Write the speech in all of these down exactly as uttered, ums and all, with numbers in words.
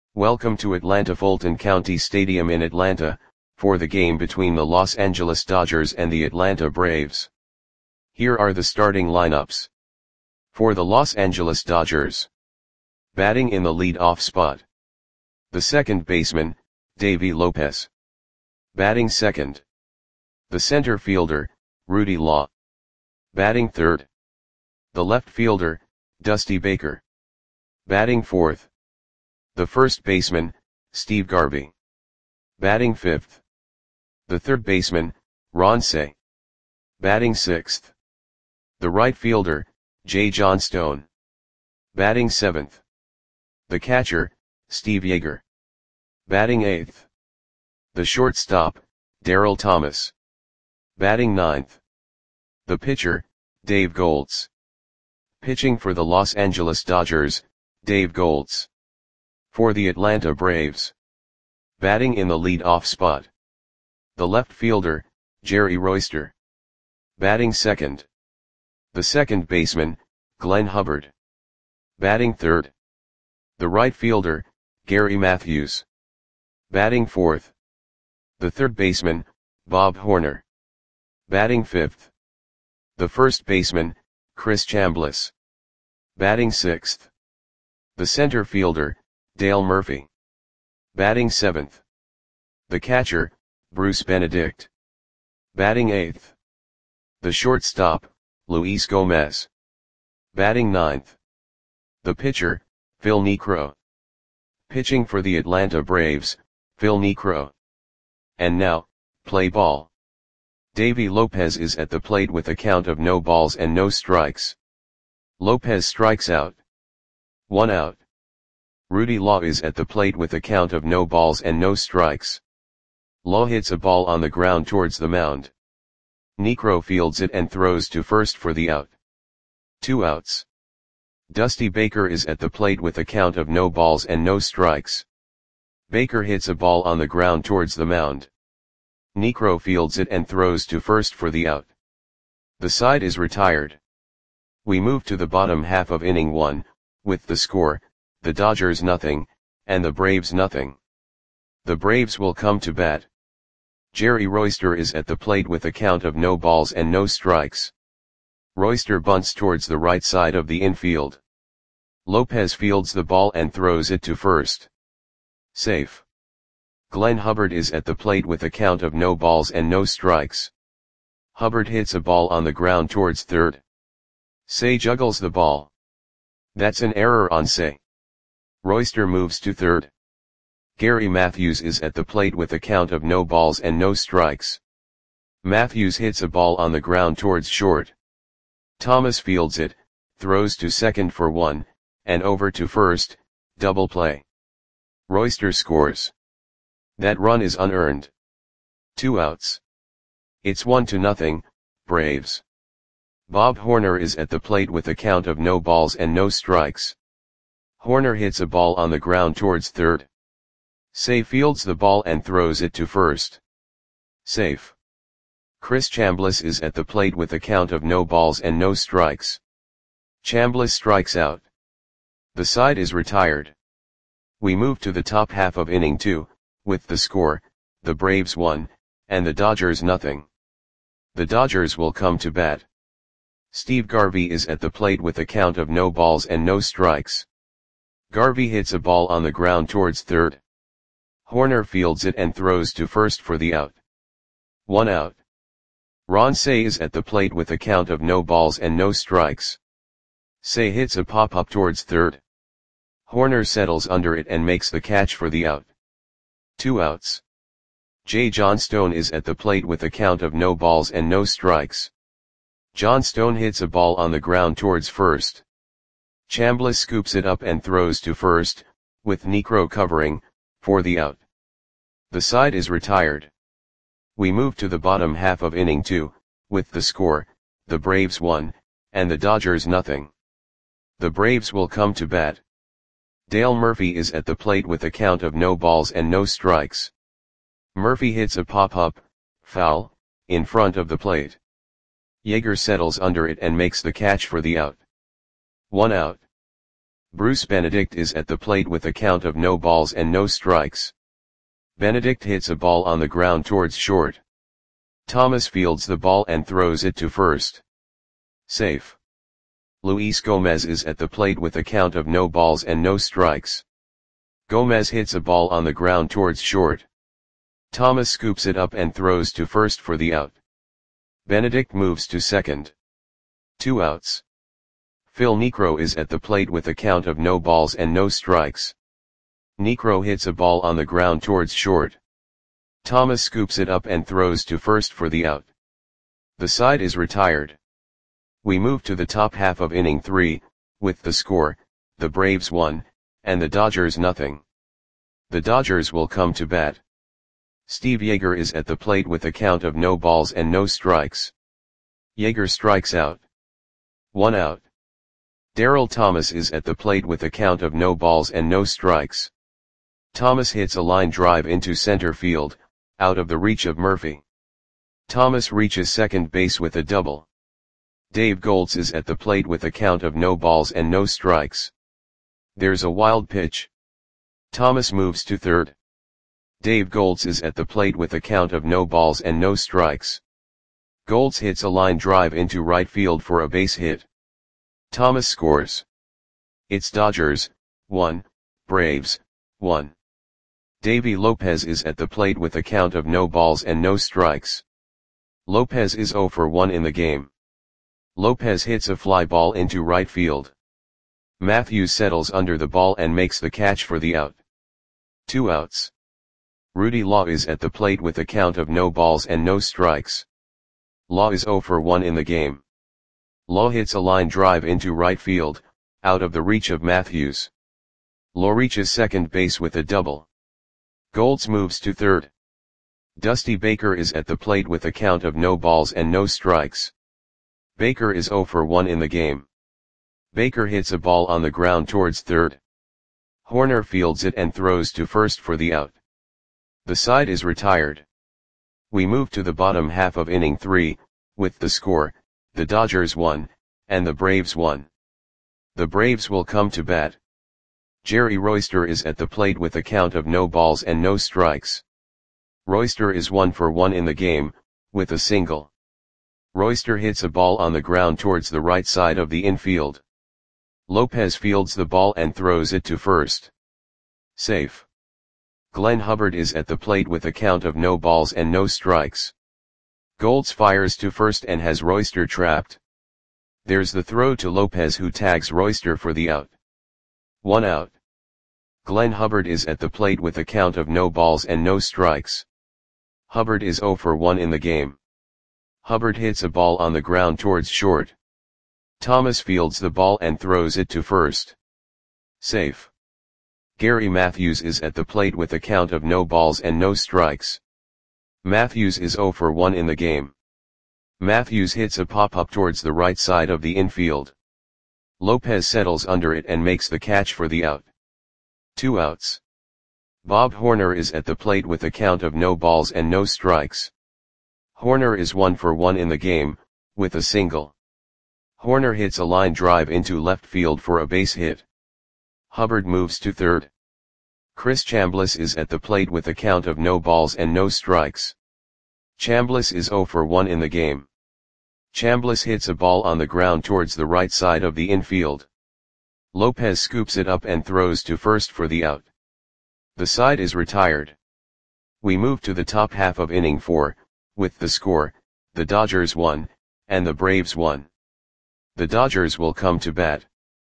Welcome to Atlanta Fulton County Stadium in Atlanta, for the game between the Los Angeles Dodgers and the Atlanta Braves. Here are the starting lineups. For the Los Angeles Dodgers. Batting in the lead-off spot. The second baseman, Davey Lopez. Batting second. The center fielder, Rudy Law. Batting third. The left fielder, Dusty Baker. Batting fourth. The first baseman, Steve Garvey. Batting fifth. The third baseman, Ron Cey. Batting sixth. The right fielder, Jay Johnstone. Batting seventh. The catcher, Steve Yeager. Batting eighth. The shortstop, Darryl Thomas. Batting ninth. The pitcher, Dave Goltz. Pitching for the Los Angeles Dodgers, Dave Goltz. For the Atlanta Braves. Batting in the lead-off spot. The left fielder, Jerry Royster. Batting second. The second baseman, Glenn Hubbard. Batting third. The right fielder, Gary Matthews. Batting fourth. The third baseman, Bob Horner. Batting fifth. The first baseman, Chris Chambliss. Batting sixth. The center fielder, Dale Murphy. Batting seventh. The catcher, Bruce Benedict. Batting eighth. The shortstop, Luis Gomez. Batting ninth. The pitcher, Phil Niekro. Pitching for the Atlanta Braves, Phil Niekro. And now, play ball. Davey Lopez is at the plate with a count of no balls and no strikes. Lopez strikes out. One out. Rudy Law is at the plate with a count of no balls and no strikes. Law hits a ball on the ground towards the mound. Niekro fields it and throws to first for the out. Two outs. Dusty Baker is at the plate with a count of no balls and no strikes. Baker hits a ball on the ground towards the mound. Niekro fields it and throws to first for the out. The side is retired. We move to the bottom half of inning one, with the score, the Dodgers nothing, and the Braves nothing. The Braves will come to bat. Jerry Royster is at the plate with a count of no balls and no strikes. Royster bunts towards the right side of the infield. Lopez fields the ball and throws it to first. Safe. Glenn Hubbard is at the plate with a count of no balls and no strikes. Hubbard hits a ball on the ground towards third. Cey juggles the ball. That's an error on Cey. Royster moves to third. Gary Matthews is at the plate with a count of no balls and no strikes. Matthews hits a ball on the ground towards short. Thomas fields it, throws to second for one, and over to first, double play. Royster scores. That run is unearned. Two outs. It's one to nothing, Braves. Bob Horner is at the plate with a count of no balls and no strikes. Horner hits a ball on the ground towards third. Cey fields the ball and throws it to first. Safe. Chris Chambliss is at the plate with a count of no balls and no strikes. Chambliss strikes out. The side is retired. We move to the top half of inning two, with the score, the Braves one, and the Dodgers nothing. The Dodgers will come to bat. Steve Garvey is at the plate with a count of no balls and no strikes. Garvey hits a ball on the ground towards third. Horner fields it and throws to first for the out. One out. Ron Cey is at the plate with a count of no balls and no strikes. Cey hits a pop-up towards third. Horner settles under it and makes the catch for the out. Two outs. Jay Johnstone is at the plate with a count of no balls and no strikes. Johnstone hits a ball on the ground towards first. Chambliss scoops it up and throws to first, with Niekro covering, for the out. The side is retired. We move to the bottom half of inning two, with the score, the Braves one, and the Dodgers nothing. The Braves will come to bat. Dale Murphy is at the plate with a count of no balls and no strikes. Murphy hits a pop-up, foul, in front of the plate. Yeager settles under it and makes the catch for the out. One out. Bruce Benedict is at the plate with a count of no balls and no strikes. Benedict hits a ball on the ground towards short. Thomas fields the ball and throws it to first. Safe. Luis Gomez is at the plate with a count of no balls and no strikes. Gomez hits a ball on the ground towards short. Thomas scoops it up and throws to first for the out. Benedict moves to second. Two outs. Phil Niekro is at the plate with a count of no balls and no strikes. Niekro hits a ball on the ground towards short. Thomas scoops it up and throws to first for the out. The side is retired. We move to the top half of inning three, with the score, the Braves one, and the Dodgers nothing. The Dodgers will come to bat. Steve Yeager is at the plate with a count of no balls and no strikes. Yeager strikes out. One out. Darryl Thomas is at the plate with a count of no balls and no strikes. Thomas hits a line drive into center field, out of the reach of Murphy. Thomas reaches second base with a double. Dave Goltz is at the plate with a count of no balls and no strikes. There's a wild pitch. Thomas moves to third. Dave Goltz is at the plate with a count of no balls and no strikes. Goltz hits a line drive into right field for a base hit. Thomas scores. It's Dodgers, one, Braves, one. Davy Lopez is at the plate with a count of no balls and no strikes. Lopez is oh for one in the game. Lopez hits a fly ball into right field. Matthews settles under the ball and makes the catch for the out. Two outs. Rudy Law is at the plate with a count of no balls and no strikes. Law is oh for one in the game. Law hits a line drive into right field, out of the reach of Matthews. Law reaches second base with a double. Goltz moves to third. Dusty Baker is at the plate with a count of no balls and no strikes. Baker is oh for one in the game. Baker hits a ball on the ground towards third. Horner fields it and throws to first for the out. The side is retired. We move to the bottom half of inning three, with the score, the Dodgers one, and the Braves one. The Braves will come to bat. Jerry Royster is at the plate with a count of no balls and no strikes. Royster is one for one in the game, with a single. Royster hits a ball on the ground towards the right side of the infield. Lopez fields the ball and throws it to first. Safe. Glenn Hubbard is at the plate with a count of no balls and no strikes. Goltz fires to first and has Royster trapped. There's the throw to Lopez, who tags Royster for the out. One out. Glenn Hubbard is at the plate with a count of no balls and no strikes. Hubbard is oh for one in the game. Hubbard hits a ball on the ground towards short. Thomas fields the ball and throws it to first. Safe. Gary Matthews is at the plate with a count of no balls and no strikes. Matthews is oh for one in the game. Matthews hits a pop-up towards the right side of the infield. Lopez settles under it and makes the catch for the out. Two outs. Bob Horner is at the plate with a count of no balls and no strikes. Horner is one for one in the game, with a single. Horner hits a line drive into left field for a base hit. Hubbard moves to third. Chris Chambliss is at the plate with a count of no balls and no strikes. Chambliss is oh for one in the game. Chambliss hits a ball on the ground towards the right side of the infield. Lopez scoops it up and throws to first for the out. The side is retired. We move to the top half of inning four, with the score, the Dodgers one, and the Braves one. The Dodgers will come to bat.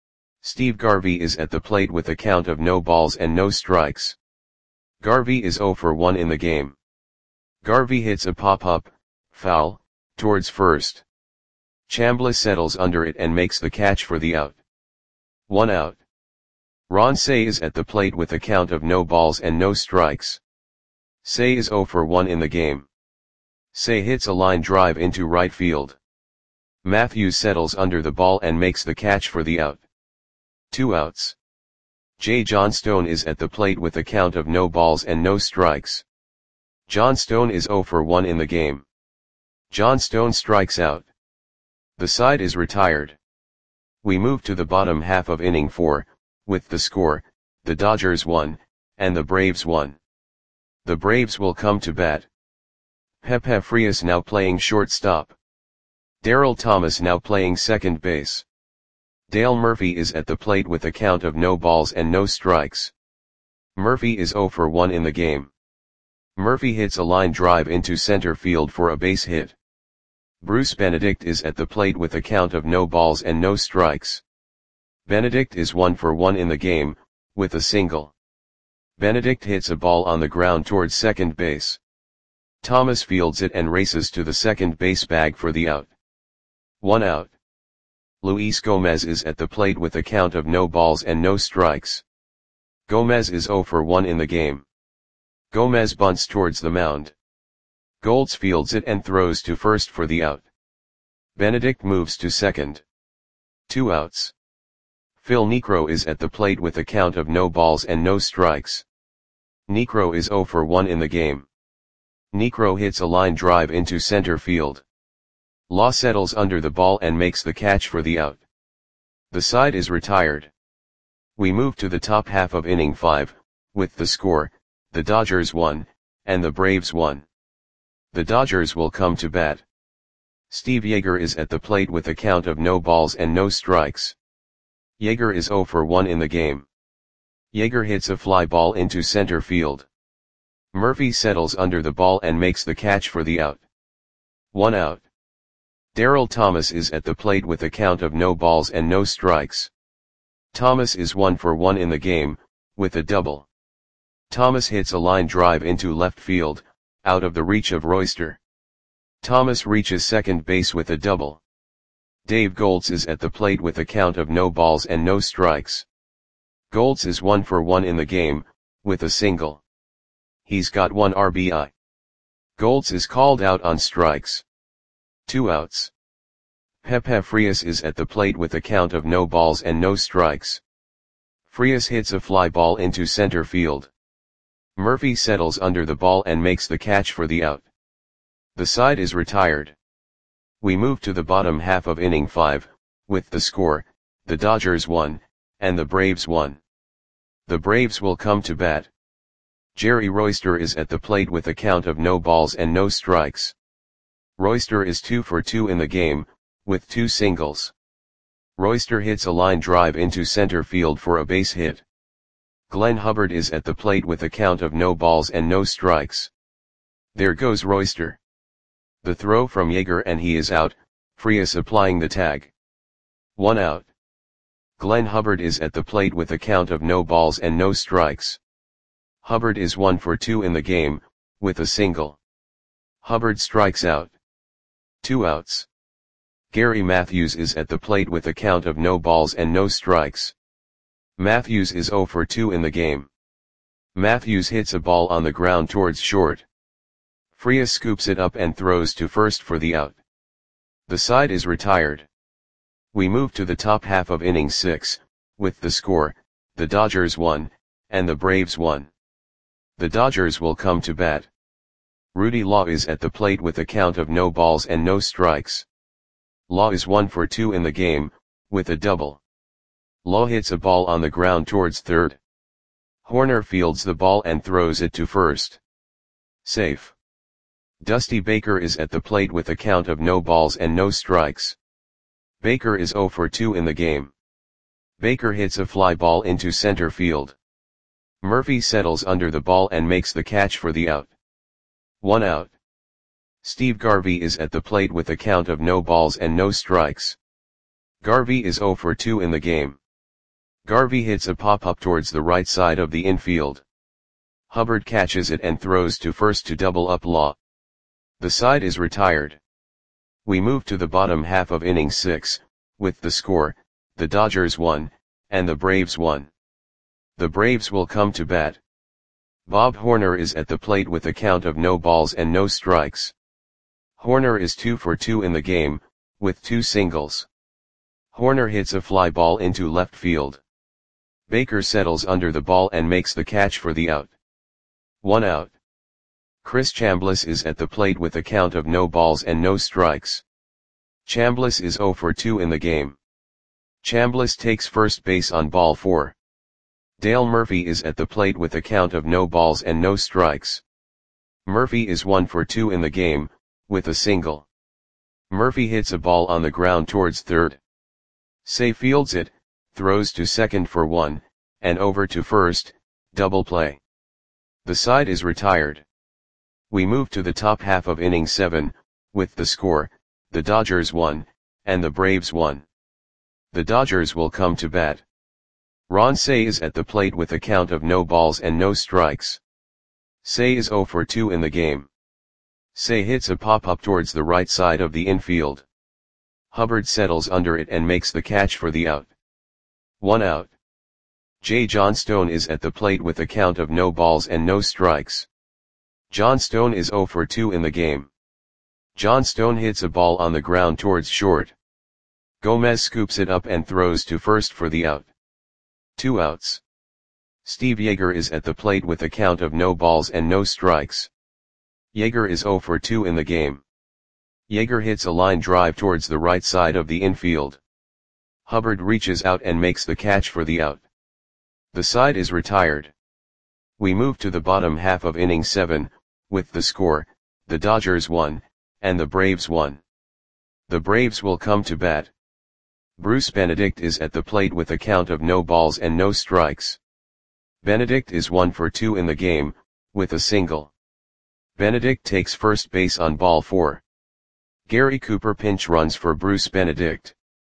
Steve Garvey is at the plate with a count of no balls and no strikes. Garvey is oh for one in the game. Garvey hits a pop-up, foul, towards first. Chambliss settles under it and makes the catch for the out. One out. Ron Cey is at the plate with a count of no balls and no strikes. Cey is oh for one in the game. Cey hits a line drive into right field. Matthews settles under the ball and makes the catch for the out. Two outs. J. John Stone is at the plate with a count of no balls and no strikes. John Stone is oh for one in the game. John Stone strikes out. The side is retired. We move to the bottom half of inning four, with the score, the Dodgers won, and the Braves won. The Braves will come to bat. Pepe Frias now playing shortstop. Darryl Thomas now playing second base. Dale Murphy is at the plate with a count of no balls and no strikes. Murphy is oh for one in the game. Murphy hits a line drive into center field for a base hit. Bruce Benedict is at the plate with a count of no balls and no strikes. Benedict is one for one in the game, with a single. Benedict hits a ball on the ground towards second base. Thomas fields it and races to the second base bag for the out. One out. Luis Gomez is at the plate with a count of no balls and no strikes. Gomez is oh for one in the game. Gomez bunts towards the mound. Golds fields it and throws to first for the out. Benedict moves to second. Two outs. Phil Niekro is at the plate with a count of no balls and no strikes. Niekro is oh for one in the game. Niekro hits a line drive into center field. Law settles under the ball and makes the catch for the out. The side is retired. We move to the top half of inning five, with the score, the Dodgers won, and the Braves won. The Dodgers will come to bat. Steve Yeager is at the plate with a count of no balls and no strikes. Yeager is oh for one in the game. Yeager hits a fly ball into center field. Murphy settles under the ball and makes the catch for the out. One out. Darryl Thomas is at the plate with a count of no balls and no strikes. Thomas is one for one in the game, with a double. Thomas hits a line drive into left field, out of the reach of Royster. Thomas reaches second base with a double. Dave Golds is at the plate with a count of no balls and no strikes. Golds is one for one in the game, with a single. He's got one R B I. Golds is called out on strikes. Two outs. Pepe Frias is at the plate with a count of no balls and no strikes. Frias hits a fly ball into center field. Murphy settles under the ball and makes the catch for the out. The side is retired. We move to the bottom half of inning five, with the score, the Dodgers won, and the Braves won. The Braves will come to bat. Jerry Royster is at the plate with a count of no balls and no strikes. Royster is two for two in the game, with two singles. Royster hits a line drive into center field for a base hit. Glenn Hubbard is at the plate with a count of no balls and no strikes. There goes Royster. The throw from Yeager and he is out, Frias applying the tag. One out. Glenn Hubbard is at the plate with a count of no balls and no strikes. Hubbard is one for two in the game, with a single. Hubbard strikes out. Two outs. Gary Matthews is at the plate with a count of no balls and no strikes. Matthews is oh for two in the game. Matthews hits a ball on the ground towards short. Frias scoops it up and throws to first for the out. The side is retired. We move to the top half of inning six, with the score, the Dodgers won, and the Braves won. The Dodgers will come to bat. Rudy Law is at the plate with a count of no balls and no strikes. Law is one for two in the game, with a double. Law hits a ball on the ground towards third. Horner fields the ball and throws it to first. Safe. Dusty Baker is at the plate with a count of no balls and no strikes. Baker is oh for two in the game. Baker hits a fly ball into center field. Murphy settles under the ball and makes the catch for the out. One out. Steve Garvey is at the plate with a count of no balls and no strikes. Garvey is oh for two in the game. Garvey hits a pop-up towards the right side of the infield. Hubbard catches it and throws to first to double up Law. The side is retired. We move to the bottom half of inning six, with the score, the Dodgers won, and the Braves won. The Braves will come to bat. Bob Horner is at the plate with a count of no balls and no strikes. Horner is two for two in the game, with two singles. Horner hits a fly ball into left field. Baker settles under the ball and makes the catch for the out. One out. Chris Chambliss is at the plate with a count of no balls and no strikes. Chambliss is oh for two in the game. Chambliss takes first base on ball four. Dale Murphy is at the plate with a count of no balls and no strikes. Murphy is one for two in the game, with a single. Murphy hits a ball on the ground towards third. Say fields it, throws to second for one, and over to first, double play. The side is retired. We move to the top half of inning seven, with the score, the Dodgers won, and the Braves won. The Dodgers will come to bat. Ron Cey is at the plate with a count of no balls and no strikes. Cey is zero for two in the game. Cey hits a pop-up towards the right side of the infield. Hubbard settles under it and makes the catch for the out. One out. J. Johnstone is at the plate with a count of no balls and no strikes. Johnstone is zero for two in the game. Johnstone hits a ball on the ground towards short. Gomez scoops it up and throws to first for the out. Two outs. Steve Yeager is at the plate with a count of no balls and no strikes. Yeager is zero for two in the game. Yeager hits a line drive towards the right side of the infield. Hubbard reaches out and makes the catch for the out. The side is retired. We move to the bottom half of inning seven, with the score, the Dodgers won, and the Braves won. The Braves will come to bat. Bruce Benedict is at the plate with a count of no balls and no strikes. Benedict is one for two in the game, with a single. Benedict takes first base on ball four. Gary Cooper pinch runs for Bruce Benedict.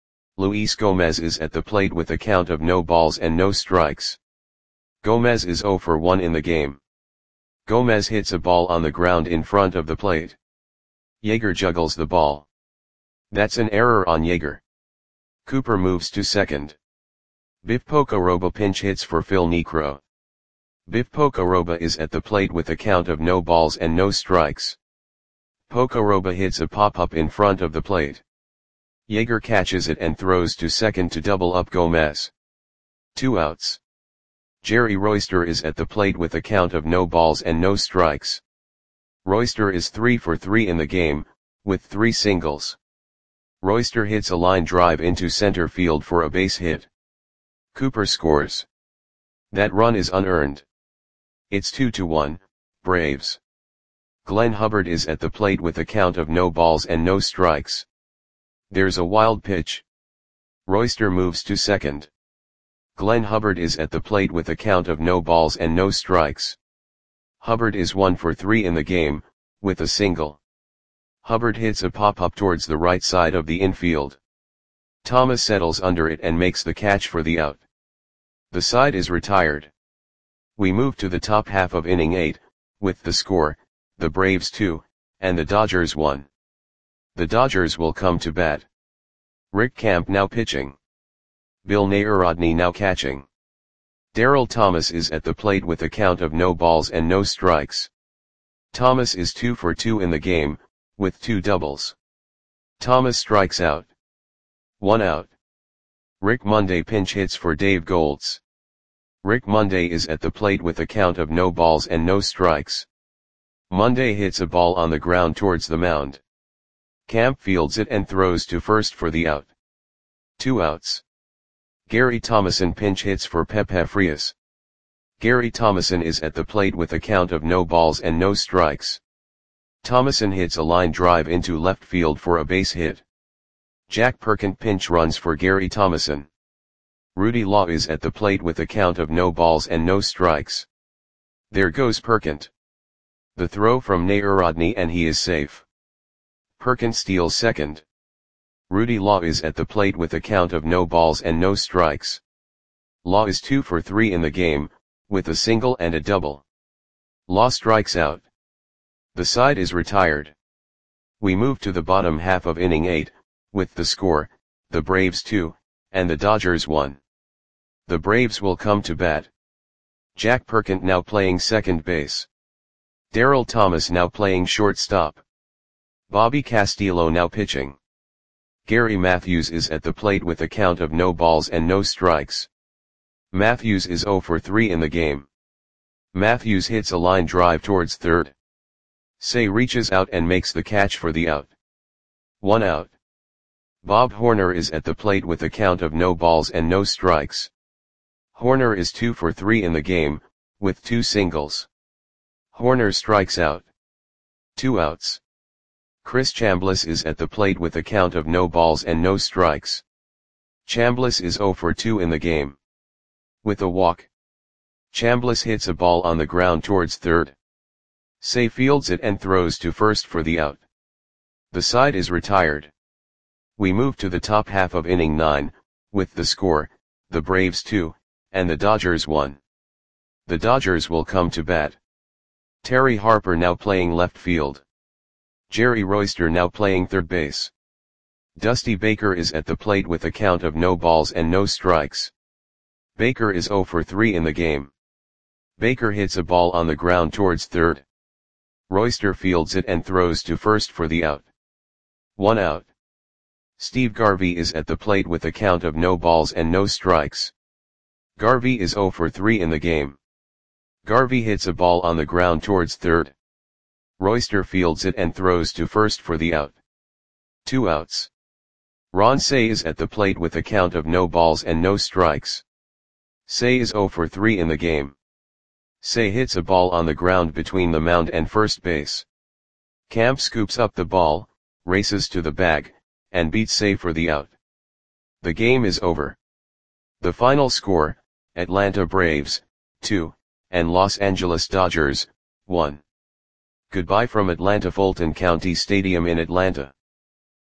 Luis Gomez is at the plate with a count of no balls and no strikes. Gomez is zero for one in the game. Gomez hits a ball on the ground in front of the plate. Yeager juggles the ball. That's an error on Yeager. Cooper moves to second. Biff Pocoroba pinch hits for Phil Niekro. Biff Pocoroba is at the plate with a count of no balls and no strikes. Pocoroba hits a pop-up in front of the plate. Yeager catches it and throws to second to double up Gomez. Two outs. Jerry Royster is at the plate with a count of no balls and no strikes. Royster is three for three in the game, with three singles. Royster hits a line drive into center field for a base hit. Cooper scores. That run is unearned. It's two to one, Braves. Glenn Hubbard is at the plate with a count of no balls and no strikes. There's a wild pitch. Royster moves to second. Glenn Hubbard is at the plate with a count of no balls and no strikes. Hubbard is one for three in the game, with a single. Hubbard hits a pop-up towards the right side of the infield. Thomas settles under it and makes the catch for the out. The side is retired. We move to the top half of inning eight, with the score, the Braves two, and the Dodgers one. The Dodgers will come to bat. Rick Camp now pitching. Bill Narodny now catching. Darryl Thomas is at the plate with a count of no balls and no strikes. Thomas is two for two in the game, with two doubles. Thomas strikes out. One out. Rick Monday pinch hits for Dave Goltz. Rick Monday is at the plate with a count of no balls and no strikes. Monday hits a ball on the ground towards the mound. Camp fields it and throws to first for the out. Two outs. Gary Thomason pinch hits for Pepe Frias. Gary Thomason is at the plate with a count of no balls and no strikes. Thomason hits a line drive into left field for a base hit. Jack Perkins pinch runs for Gary Thomason. Rudy Law is at the plate with a count of no balls and no strikes. There goes Perkins. The throw from Narodny and he is safe. Perkins steals second. Rudy Law is at the plate with a count of no balls and no strikes. Law is two for three in the game, with a single and a double. Law strikes out. The side is retired. We move to the bottom half of inning eight, with the score, the Braves two, and the Dodgers one. The Braves will come to bat. Jack Perkins now playing second base. Darryl Thomas now playing shortstop. Bobby Castillo now pitching. Gary Matthews is at the plate with a count of no balls and no strikes. Matthews is zero for three in the game. Matthews hits a line drive towards third. Cey reaches out and makes the catch for the out. One out. Bob Horner is at the plate with a count of no balls and no strikes. Horner is two for three in the game, with two singles. Horner strikes out. Two outs. Chris Chambliss is at the plate with a count of no balls and no strikes. Chambliss is zero for two in the game. With a walk. Chambliss hits a ball on the ground towards third. Cey fields it and throws to first for the out. The side is retired. We move to the top half of inning nine, with the score, the Braves two, and the Dodgers one. The Dodgers will come to bat. Terry Harper now playing left field. Jerry Royster now playing third base. Dusty Baker is at the plate with a count of no balls and no strikes. Baker is zero for three in the game. Baker hits a ball on the ground towards third. Royster fields it and throws to first for the out. One out. Steve Garvey is at the plate with a count of no balls and no strikes. Garvey is zero for three in the game. Garvey hits a ball on the ground towards third. Royster fields it and throws to first for the out. Two outs. Ron Cey is at the plate with a count of no balls and no strikes. Cey is zero for three in the game. Cey hits a ball on the ground between the mound and first base. Camp scoops up the ball, races to the bag, and beats Cey for the out. The game is over. The final score, Atlanta Braves, two, and Los Angeles Dodgers, one. Goodbye from Atlanta Fulton County Stadium in Atlanta.